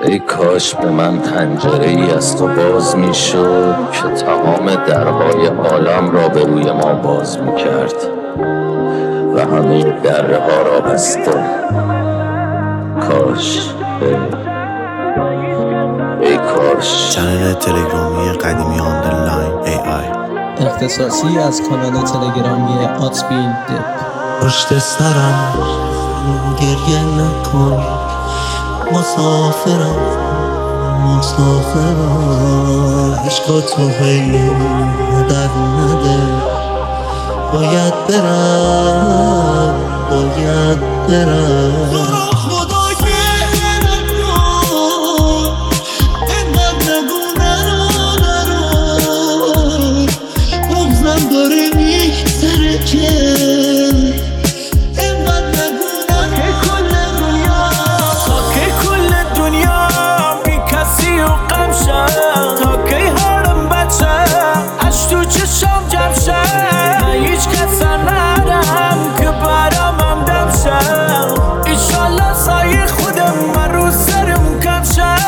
ای کاش به من پنجره ای از تو باز می شد که تمام درهای عالم را به روی ما باز می کرد و همه دره ها را بسته. کاش ای کاش. چنل تلگرامی قدیمی آندرلاین AI اختصاصی از کانال تلگرامی آتسبین دپ. پشت سرم گریه نکن، مسافرم عشقا تو هی در نده. باید برم خدا که نکن، اینقدر نگو نرو بغزم داره میگذره که تا کی حالم بچه اش تو چشم جمع شه. من هیچ کس ندارم که برامم دم شه. ایشالله سایه خودم من رو سرم کم شه.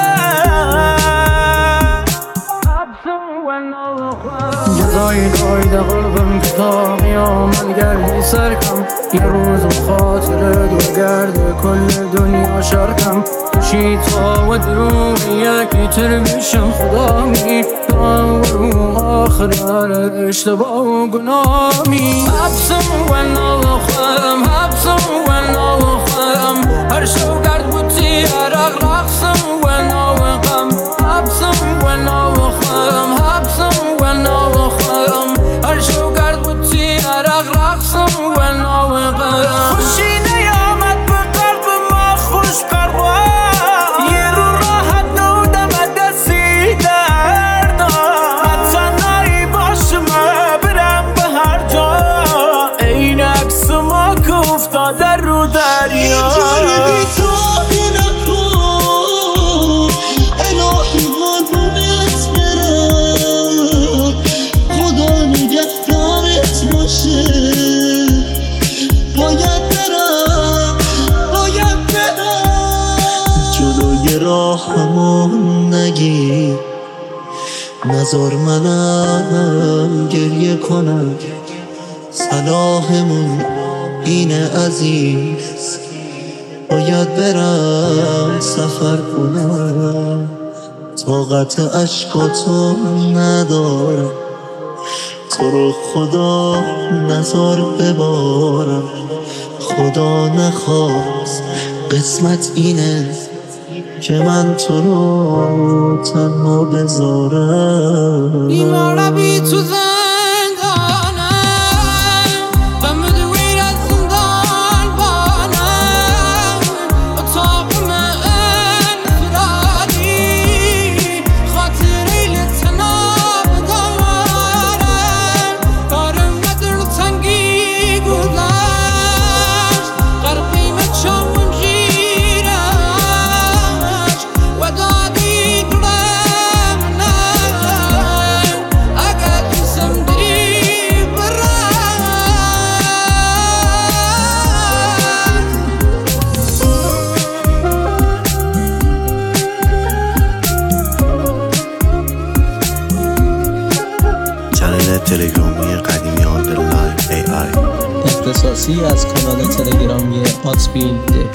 جزایی دایده قلبم که تا قیامت گردی سرکم. یه روز خاطر دور گرده کل دنیا شرکم. چی تا و درون یکی تر بیشم خدا می دارم و رو آخر هر اشتباه و گنامی. حبسم و نالخم هر شو گرد بودی عرق رقصم و نالخم. حبسم و نالخم هر شو گرد بودی عرق رقصم و نالخم. خوشی نیامد به قلب ما خوش قربان. افتاده رو دریا اینجوری بی تو نکن، الهی قربونت برم. خدا نگهدارت باشه. باید برم جلوی راهمون نگیر. نذار منم گریه کنم. صلاحمون اینه عزیز، باید برم سفر کنم. طاقت عشقاتو ندارم، تو رو خدا نذار ببارم. خدا نخواست قسمت اینه که من تو رو تنها بذارم. بیماره بی تو تلگرامی قدیمی آندرلاین AI اختصاصی از کانال تلگرامی آتسبین دپ.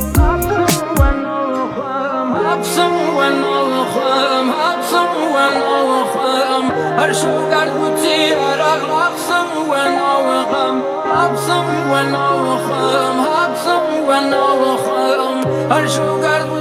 هر شو گرد بودی عرق رقصم و نالخم. حبسم و نالخم هر شو گرد